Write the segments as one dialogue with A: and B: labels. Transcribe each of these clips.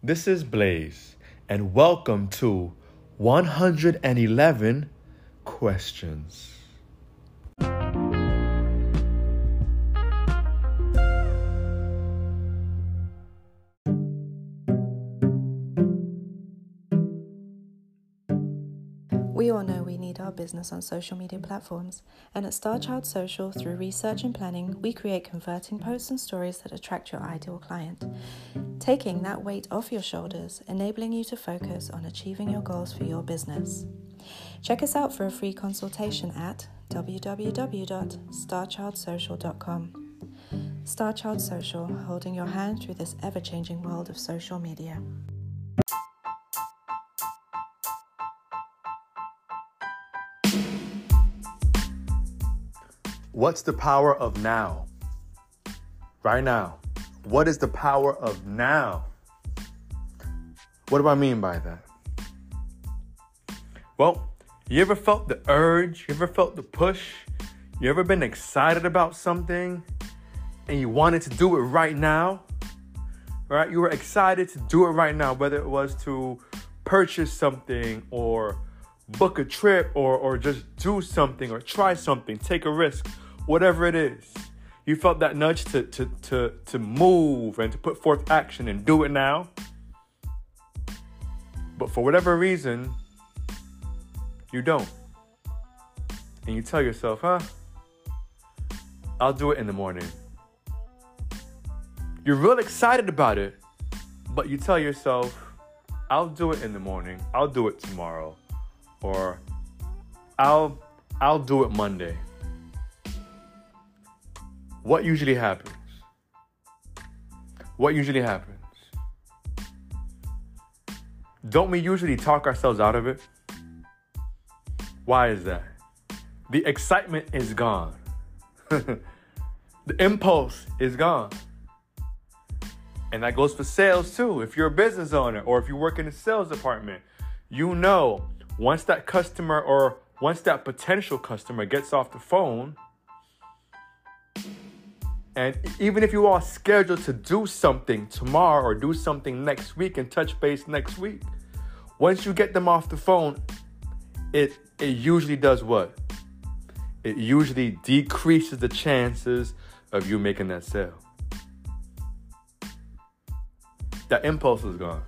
A: This is Blaze, and welcome to 111 Questions.
B: We all know we need our business on social media platforms, and at StarChild Social, through research and planning, we create converting posts and stories that attract your ideal client, taking that weight off your shoulders, enabling you to focus on achieving your goals for your business. Check us out for a free consultation at www.starchildsocial.com. StarChild Social, holding your hand through this ever-changing world of social media.
A: What's the power of now? Right now. What is the power of now? What do I mean by that? Well, you ever felt the urge? You ever felt the push? You ever been excited about something and you wanted to do it right now? Right? You were excited to do it right now, whether it was to purchase something or book a trip or just do something or try something, take a risk, whatever it is. You felt that nudge to move and to put forth action and do it now. But for whatever reason, you don't. And you tell yourself, I'll do it in the morning. You're real excited about it, but you tell yourself, I'll do it in the morning. I'll do it tomorrow. Or I'll do it Monday. What usually happens? What usually happens? Don't we usually talk ourselves out of it? Why is that? The excitement is gone. The impulse is gone. And that goes for sales too. If you're a business owner or if you work in a sales department, you know once that customer or once that potential customer gets off the phone, and even if you are scheduled to do something tomorrow or do something next week and touch base next week, once you get them off the phone, it usually does what? It usually decreases the chances of you making that sale. That impulse is gone.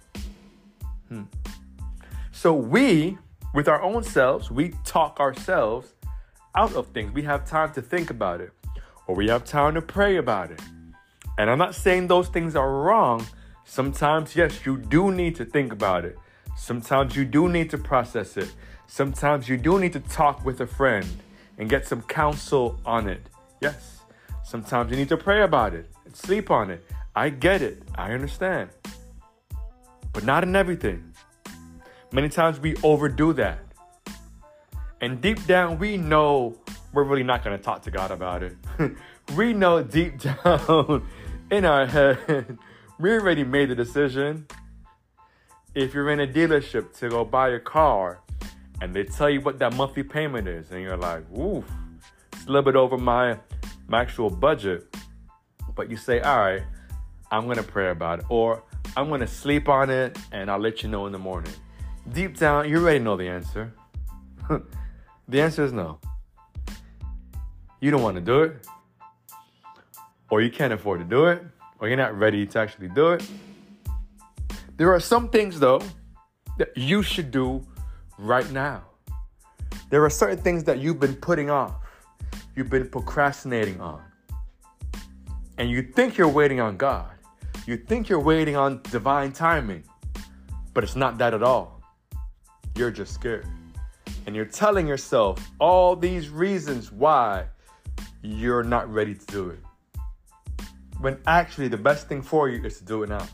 A: So we, with our own selves, we talk ourselves out of things. We have time to think about it, or we have time to pray about it. And I'm not saying those things are wrong. Sometimes, yes, you do need to think about it. Sometimes you do need to process it. Sometimes you do need to talk with a friend and get some counsel on it. Yes. Sometimes you need to pray about it and sleep on it. I get it. I understand. But not in everything. Many times we overdo that. And deep down, we know we're really not going to talk to God about it. We know deep down in our head, we already made the decision. If you're in a dealership to go buy a car and they tell you what that monthly payment is, and you're like, oof, it's a little bit over my actual budget. But you say, all right, I'm going to pray about it. Or I'm going to sleep on it and I'll let you know in the morning. Deep down, you already know the answer. The answer is no. You don't want to do it. Or you can't afford to do it. Or you're not ready to actually do it. There are some things, though, that you should do right now. There are certain things that you've been putting off. You've been procrastinating on. And you think you're waiting on God. You think you're waiting on divine timing. But it's not that at all. You're just scared. And you're telling yourself all these reasons why you're not ready to do it. When actually the best thing for you is to do it now.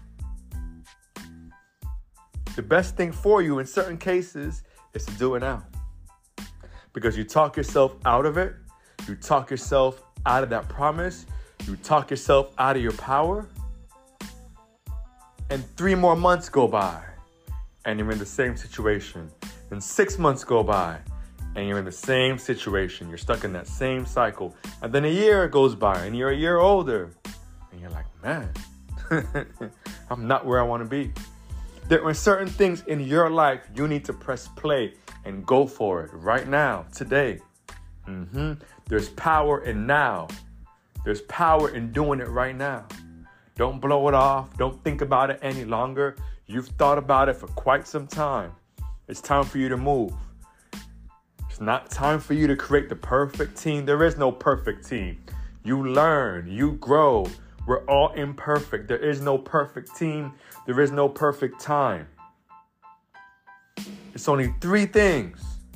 A: The best thing for you in certain cases is to do it now. Because you talk yourself out of it. You talk yourself out of that promise. You talk yourself out of your power. And 3 more months go by and you're in the same situation. And 6 months go by and you're in the same situation. You're stuck in that same cycle. And then a year goes by and you're a year older. And you're like, man, I'm not where I want to be. There are certain things in your life you need to press play and go for it right now, today. There's power in now. There's power in doing it right now. Don't blow it off. Don't think about it any longer. You've thought about it for quite some time. It's time for you to move. It's not time for you to create the perfect team. There is no perfect team. You learn, you grow. We're all imperfect. There is no perfect team. There is no perfect time. It's only 3 things.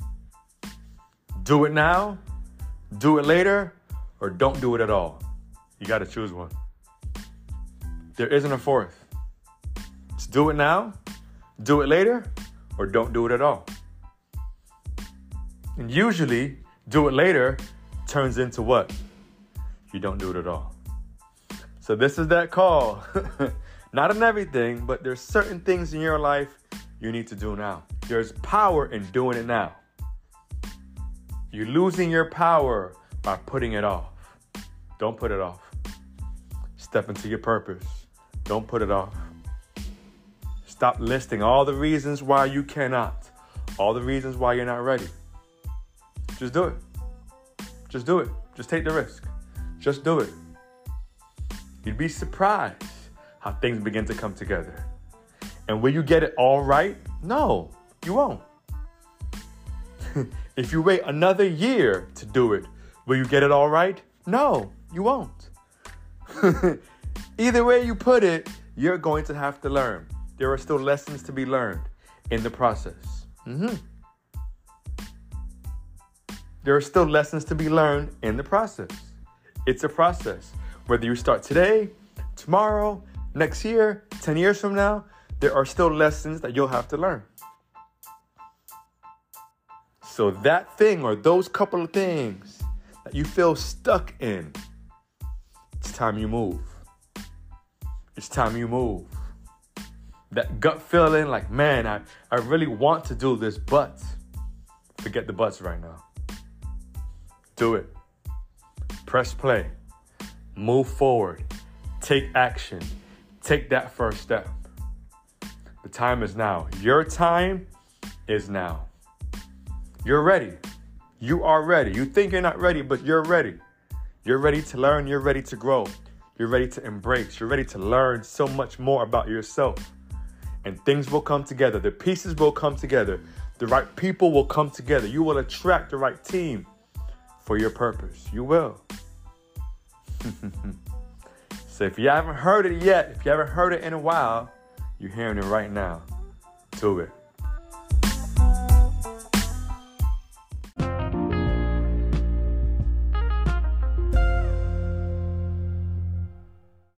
A: Do it now, do it later, or don't do it at all. You got to choose one. There isn't a fourth. Just do it now, do it later, or don't do it at all. And usually, do it later turns into what? You don't do it at all. So this is that call. Not in everything, but there's certain things in your life you need to do now. There's power in doing it now. You're losing your power by putting it off. Don't put it off. Step into your purpose. Don't put it off. Stop listing all the reasons why you cannot. All the reasons why you're not ready. Just do it. Just do it. Just take the risk. Just do it. You'd be surprised how things begin to come together. And will you get it all right? No, you won't. If you wait another year to do it, will you get it all right? No, you won't. Either way you put it, you're going to have to learn. There are still lessons to be learned in the process. There are still lessons to be learned in the process. It's a process. Whether you start today, tomorrow, next year, 10 years from now, there are still lessons that you'll have to learn. So that thing or those couple of things that you feel stuck in, it's time you move. It's time you move. That gut feeling like, man, I really want to do this, but forget the buts right now. Do it. Press play. Move forward. Take action. Take that first step. The time is now. Your time is now. You're ready. You are ready. You think you're not ready, but you're ready. You're ready to learn. You're ready to grow. You're ready to embrace. You're ready to learn so much more about yourself. And things will come together. The pieces will come together. The right people will come together. You will attract the right team for your purpose. You will. So if you haven't heard it yet, if you haven't heard it in a while, you're hearing it right now. Do it.